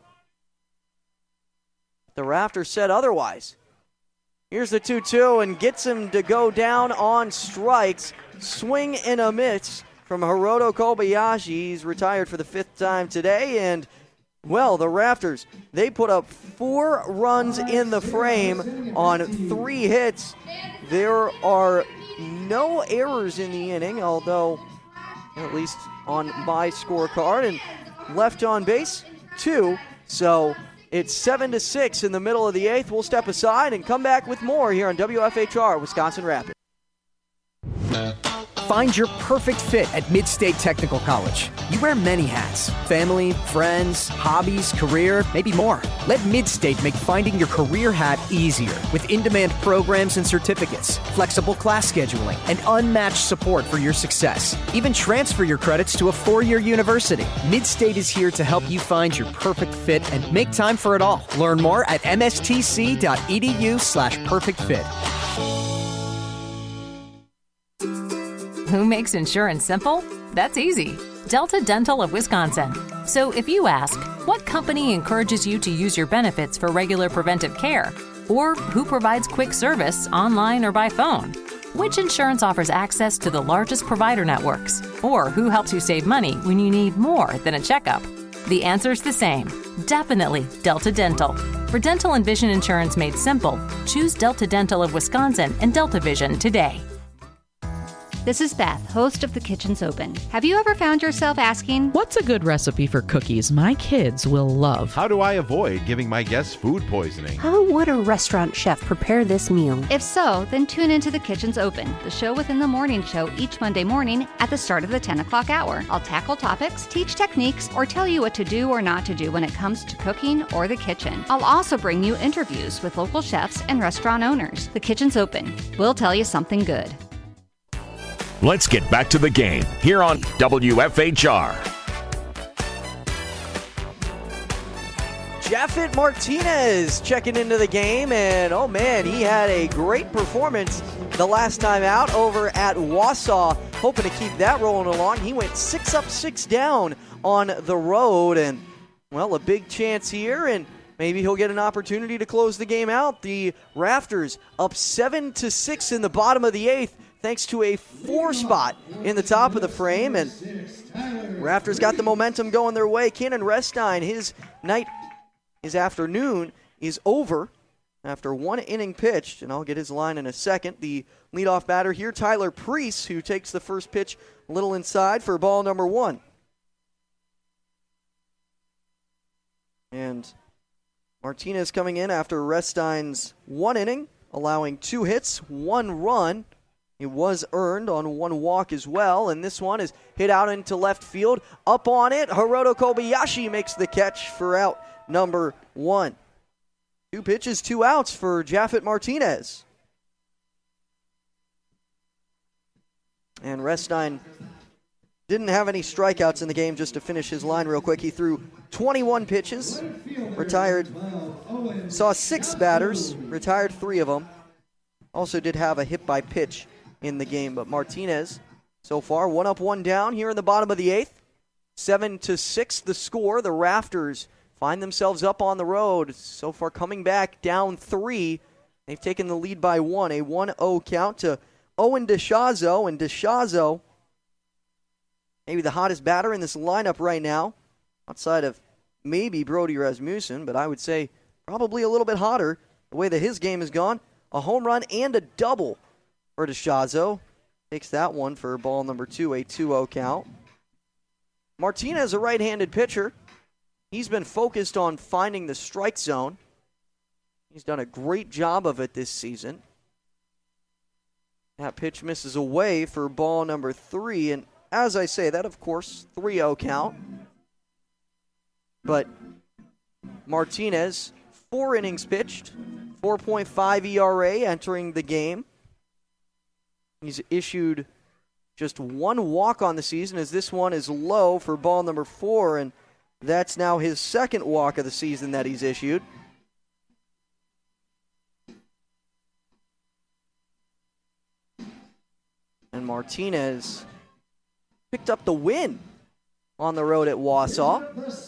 The Raptors said otherwise. Here's the two two and gets him to go down on strikes. Swing and a miss from Hiroto Kobayashi. He's retired for the fifth time today. And, well, the Raptors, they put up four runs in the frame on three hits. There are no errors in the inning, although at least on my scorecard. And left on base, two. So it's seven to six in the middle of the eighth. We'll step aside and come back with more here on W F H R Wisconsin Rapids. Find your perfect fit at Mid-State Technical College. You wear many hats: family, friends, hobbies, career, maybe more. Let Mid-State make finding your career hat easier with in-demand programs and certificates, flexible class scheduling, and unmatched support for your success. Even transfer your credits to a four-year university. Mid-State is here to help you find your perfect fit and make time for it all. Learn more at mstc.edu slash perfect fit. Who makes insurance simple? That's easy. Delta Dental of Wisconsin. So if you ask, what company encourages you to use your benefits for regular preventive care? Or who provides quick service online or by phone? Which insurance offers access to the largest provider networks? Or who helps you save money when you need more than a checkup? The answer's the same. Definitely Delta Dental. For dental and vision insurance made simple, choose Delta Dental of Wisconsin and Delta Vision today. This is Beth, host of The Kitchen's Open. Have you ever found yourself asking, what's a good recipe for cookies my kids will love? How do I avoid giving my guests food poisoning? How would a restaurant chef prepare this meal? If so, then tune into The Kitchen's Open, the show within the morning show each Monday morning at the start of the ten o'clock hour. I'll tackle topics, teach techniques, or tell you what to do or not to do when it comes to cooking or the kitchen. I'll also bring you interviews with local chefs and restaurant owners. The Kitchen's Open. We'll tell you something good. Let's get back to the game here on W F H R. Japhet Martinez checking into the game, and oh man, he had a great performance the last time out over at Wausau, hoping to keep that rolling along. He went six up, six down on the road, and well, a big chance here, and maybe he'll get an opportunity to close the game out. The Rafters up seven to six in the bottom of the eighth, thanks to a four spot in the top of the frame, and Rafters got the momentum going their way. Cannon Restine, his night, his afternoon is over after one inning pitched, and I'll get his line in a second. The leadoff batter here, Tyler Priest, who takes the first pitch a little inside for ball number one. And Martinez coming in after Restine's one inning, allowing two hits, one run. It was earned on one walk as well, and this one is hit out into left field. Up on it, Hiroto Kobayashi makes the catch for out number one. Two pitches, two outs for Japhet Martinez. And Restine didn't have any strikeouts in the game. Just to finish his line real quick, he threw twenty-one pitches, retired, saw six batters, retired three of them. Also did have a hit by pitch in the game, but Martinez so far one up, one down here in the bottom of the eighth. Seven to six the score. The Rafters find themselves up on the road. So far coming back down three. They've taken the lead by one. A one oh count to Owen DeShazo, and DeShazo, maybe the hottest batter in this lineup right now, outside of maybe Brody Rasmussen, but I would say probably a little bit hotter the way that his game has gone. A home run and a double for DeShazo. Takes that one for ball number two, a two oh count. Martinez, a right-handed pitcher. He's been focused on finding the strike zone. He's done a great job of it this season. That pitch misses away for ball number three, and as I say that, of course, three oh count. But Martinez, four innings pitched, four point five E R A entering the game. He's issued just one walk on the season, as this one is low for ball number four, and that's now his second walk of the season that he's issued. And Martinez picked up the win on the road at Wausau.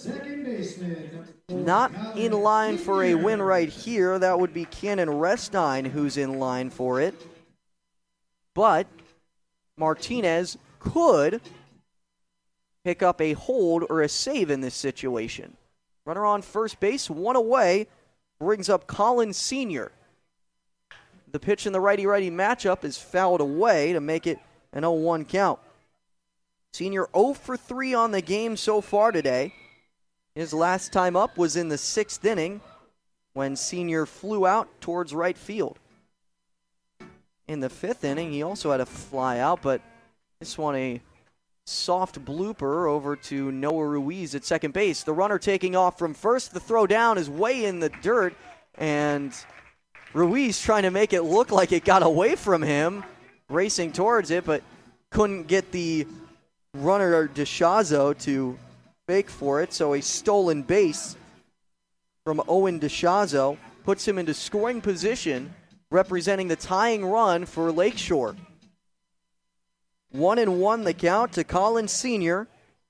Not in line for a win right here. That would be Cannon Restine who's in line for it. But Martinez could pick up a hold or a save in this situation. Runner on first base, one away, brings up Collins Senior The pitch in the righty-righty matchup is fouled away to make it an oh one count. Senior oh for three on the game so far today. His last time up was in the sixth inning when Senior flew out towards right field. In the fifth inning, he also had a fly out, but this one a soft blooper over to Noah Ruiz at second base. The runner taking off from first. The throw down is way in the dirt, and Ruiz trying to make it look like it got away from him, racing towards it, but couldn't get the runner DeShazo to fake for it. So a stolen base from Owen DeShazo puts him into scoring position, representing the tying run for Lakeshore. One and one the count to Collins Senior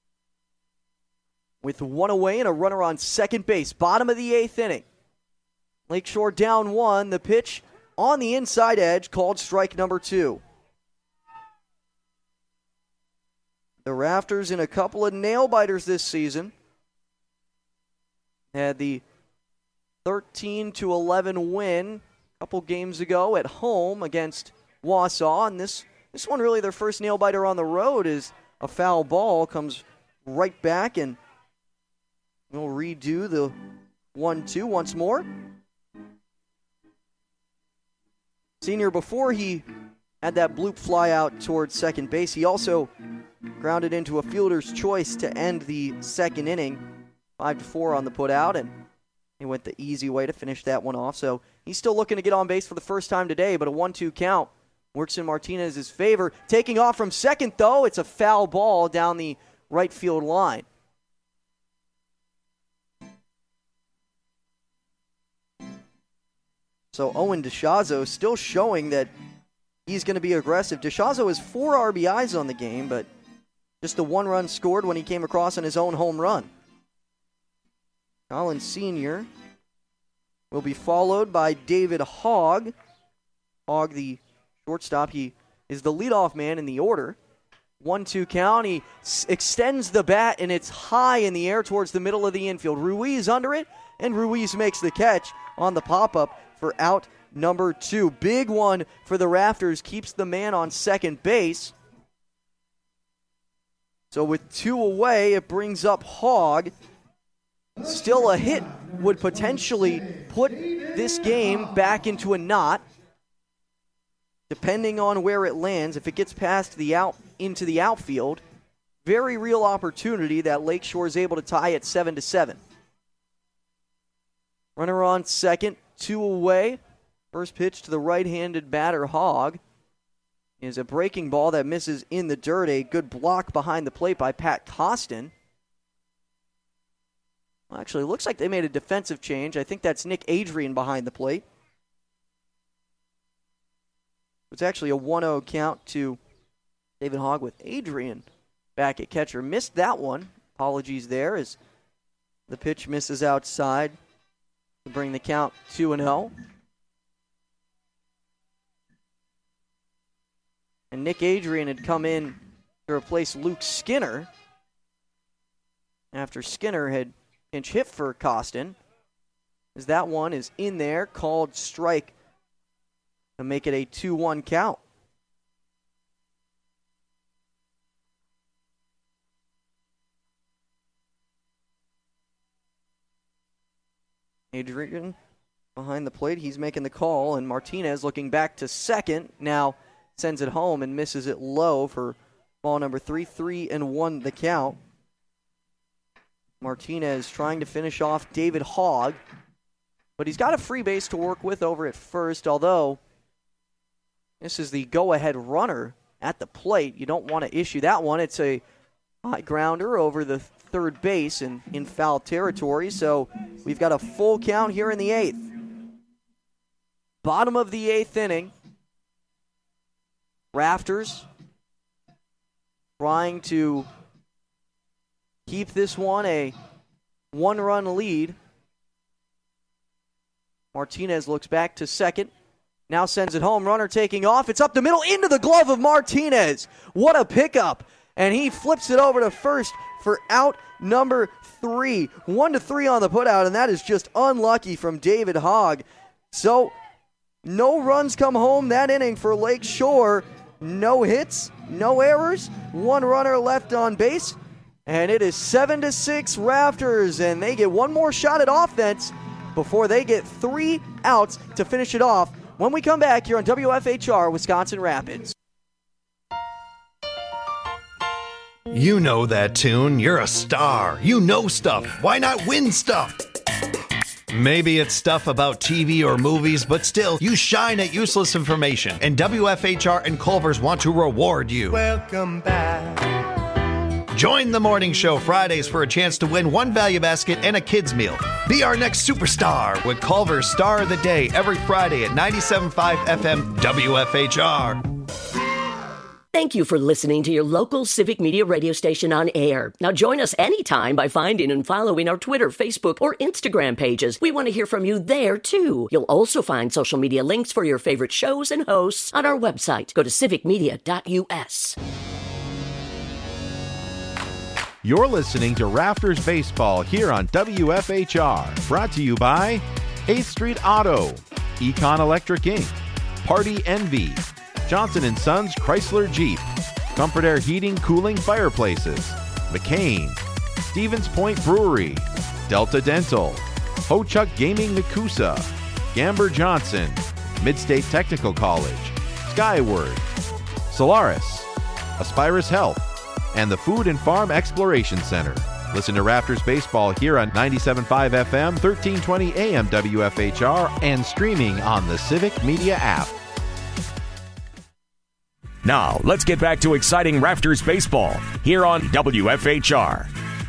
with one away and a runner on second base. Bottom of the eighth inning. Lakeshore down one. The pitch on the inside edge, called strike number two. The Rafters in a couple of nail biters this season. had the thirteen to eleven win a couple games ago at home against Wausau. And this, this one really their first nail-biter on the road is a foul ball. Comes right back, and we'll redo the one two once more. Senior, before he had that bloop fly out towards second base, he also grounded into a fielder's choice to end the second inning. Five to four on the put out, and he went the easy way to finish that one off. So he's still looking to get on base for the first time today, but a one two count works in Martinez's favor. Taking off from second, though, it's a foul ball down the right field line. So Owen DeShazo still showing that he's going to be aggressive. DeShazo has four R B Is on the game, but just the one run scored when he came across on his own home run. Collins Senior will be followed by David Hogg. Hogg, the shortstop, he is the leadoff man in the order. one two count. He s- extends the bat, and it's high in the air towards the middle of the infield. Ruiz under it, and Ruiz makes the catch on the pop-up for out number two. Big one for the Rafters. Keeps the man on second base. So with two away, it brings up Hogg. Still a hit would potentially put this game back into a knot, depending on where it lands. If it gets past the out into the outfield, very real opportunity that Lakeshore is able to tie at seven to seven. Runner on second, two away. First pitch to the right-handed batter, Hogg, is a breaking ball that misses in the dirt. A good block behind the plate by Pat Costin. Well, actually, it looks like they made a defensive change. I think that's Nick Adrian behind the plate. It's actually a one oh count to David Hogg with Adrian back at catcher. Missed that one. Apologies there as the pitch misses outside to bring the count two and oh. And Nick Adrian had come in to replace Luke Skinner after Skinner had pinch hit for Costin. As that one is in there, called strike to make it a two one count. Adrian behind the plate, he's making the call, and Martinez looking back to second, now sends it home and misses it low for ball number three. Three and one the count. Martinez trying to finish off David Hogg, but he's got a free base to work with over at first, although this is the go-ahead runner at the plate. You don't want to issue that one. It's a high grounder over the third base and in foul territory, so we've got a full count here in the eighth. Bottom of the eighth inning. Rafters trying to keep this one a one-run lead. Martinez looks back to second. Now sends it home. Runner taking off. It's up the middle into the glove of Martinez. What a pickup. And he flips it over to first for out number three. One to three on the putout, and that is just unlucky from David Hogg. So no runs come home that inning for Lake Shore. No hits, no errors, one runner left on base. And it is seven to six Rafters, and they get one more shot at offense before they get three outs to finish it off. When we come back here on W F H R Wisconsin Rapids. You know that tune. You're a star. You know stuff. Why not win stuff? Maybe it's stuff about T V or movies, but still, you shine at useless information. And W F H R and Culver's want to reward you. Welcome back. Join the morning show Fridays for a chance to win one value basket and a kids meal. Be our next superstar with Culver's Star of the Day every Friday at ninety-seven point five F M W F H R. Thank you for listening to your local Civic Media radio station on air. Now join us anytime by finding and following our Twitter, Facebook, or Instagram pages. We want to hear from you there, too. You'll also find social media links for your favorite shows and hosts on our website. Go to civic media dot U S. You're listening to Rafters Baseball here on W F H R. Brought to you by eighth Street Auto, Econ Electric Incorporated, Party Envy, Johnson and Sons Chrysler Jeep, Comfort Air Heating, Cooling, Fireplaces, McCain, Stevens Point Brewery, Delta Dental, Ho-Chuck Gaming Nakusa, Gamber Johnson, Midstate Technical College, Skyward, Solaris, Aspirus Health, and the Food and Farm Exploration Center. Listen to Rafters Baseball here on ninety-seven point five F M, thirteen twenty A M W F H R, and streaming on the Civic Media app. Now, let's get back to exciting Rafters Baseball here on W F H R.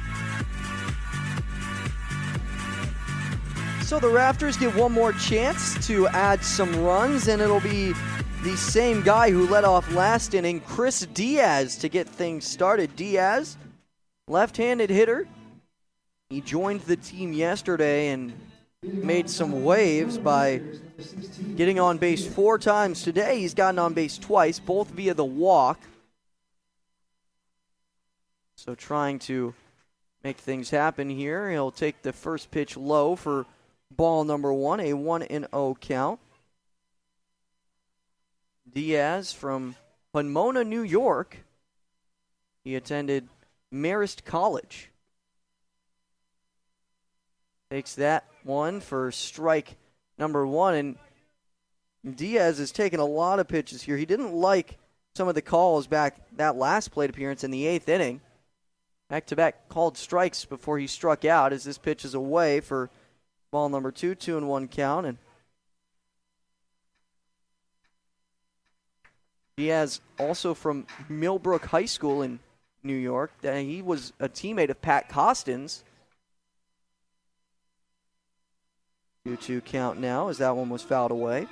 So the Rafters get one more chance to add some runs, and it'll be the same guy who led off last inning, Chris Diaz, to get things started. Diaz, left-handed hitter. He joined the team yesterday and made some waves by getting on base four times today. He's gotten on base twice, both via the walk. So trying to make things happen here. He'll take the first pitch low for ball number one, a one and oh count. Diaz from Pomona, New York. He attended Marist College. Takes that one for strike number one, and Diaz has taken a lot of pitches here. He didn't like some of the calls back that last plate appearance in the eighth inning. Back-to-back called strikes before he struck out as this pitch is away for ball number two, two and one count. And Diaz also from Millbrook High School in New York. He was a teammate of Pat Costin's. two two count now as that one was fouled away.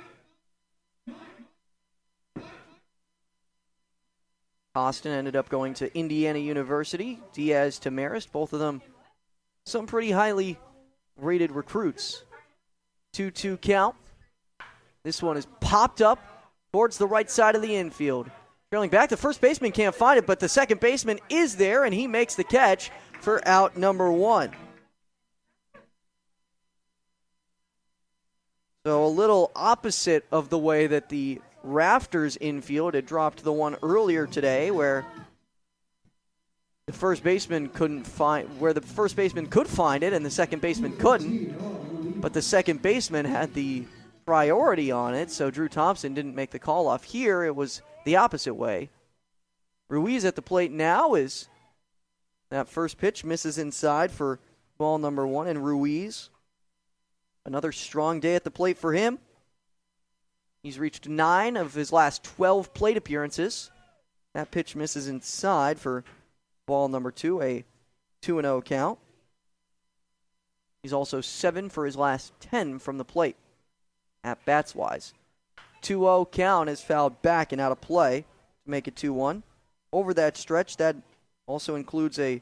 Costin ended up going to Indiana University. Diaz to Marist. Both of them some pretty highly rated recruits. two two count. This one is popped up towards the right side of the infield. Trailing back, the first baseman can't find it, but the second baseman is there, and he makes the catch for out number one. So a little opposite of the way that the Rafters infield had dropped the one earlier today, where the first baseman couldn't find, where the first baseman could find it and the second baseman couldn't, but the second baseman had the priority on it, so Drew Thompson didn't make the call off. Here it was the opposite way. Ruiz at the plate now is that first pitch misses inside for ball number one, and Ruiz, another strong day at the plate for him. He's reached nine of his last twelve plate appearances. That pitch misses inside for ball number two, a two and oh count. He's also seven for his last ten from the plate at bats-wise. two oh count is fouled back and out of play to make it two one. Over that stretch, that also includes a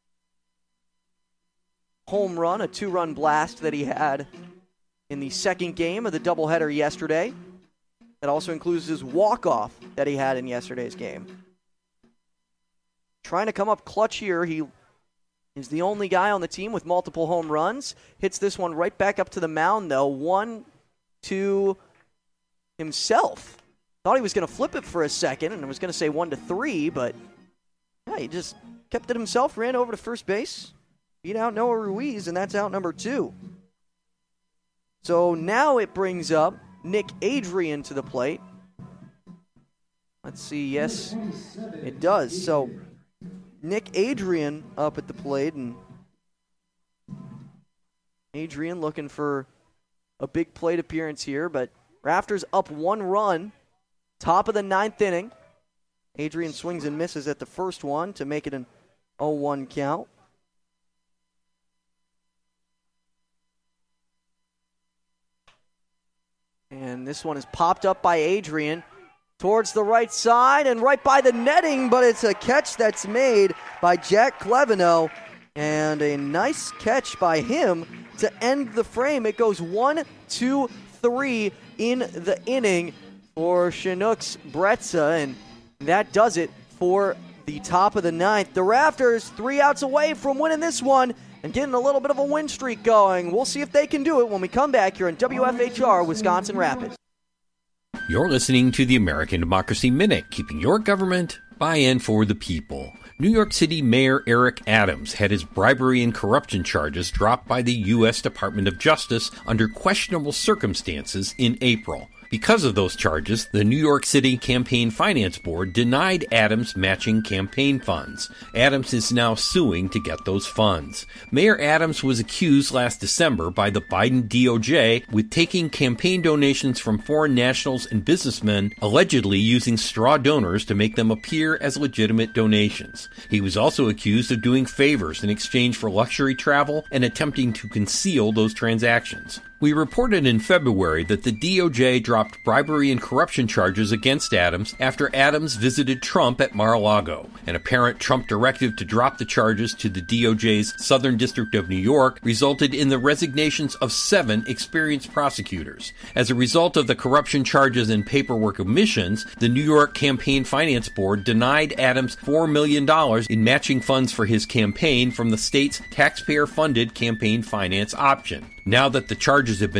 home run, a two-run blast that he had in the second game of the doubleheader yesterday. That also includes his walk-off that he had in yesterday's game. Trying to come up clutch here. He is the only guy on the team with multiple home runs. Hits this one right back up to the mound, though. One, two, himself. Thought he was going to flip it for a second and was going to say one to three, but yeah, he just kept it himself, ran over to first base, beat out Noah Ruiz, and that's out number two. So now it brings up Nick Adrian to the plate. Let's see, yes, it does. So Nick Adrian up at the plate, and Adrian looking for a big plate appearance here, but Rafters up one run, top of the ninth inning. Adrian swings and misses at the first one to make it an oh one count. And this one is popped up by Adrian towards the right side and right by the netting, but it's a catch that's made by Jack Cleveno, and a nice catch by him to end the frame. It goes one, two, three in the inning for Chinooks Bretza, and that does it for the top of the ninth. The Rafters, three outs away from winning this one and getting a little bit of a win streak going. We'll see if they can do it when we come back here on W F H R Wisconsin Rapids. You're listening to the American Democracy Minute, keeping your government by and for the people. New York City Mayor Eric Adams had his bribery and corruption charges dropped by the U S Department of Justice under questionable circumstances in April. Because of those charges, the New York City Campaign Finance Board denied Adams matching campaign funds. Adams is now suing to get those funds. Mayor Adams was accused last December by the Biden D O J with taking campaign donations from foreign nationals and businessmen, allegedly using straw donors to make them appear as legitimate donations. He was also accused of doing favors in exchange for luxury travel and attempting to conceal those transactions. We reported in February that the D O J dropped bribery and corruption charges against Adams after Adams visited Trump at Mar-a-Lago. An apparent Trump directive to drop the charges to the D O J's Southern District of New York resulted in the resignations of seven experienced prosecutors. As a result of the corruption charges and paperwork omissions, the New York Campaign Finance Board denied Adams four million dollars in matching funds for his campaign from the state's taxpayer-funded campaign finance option. Now that the charges have been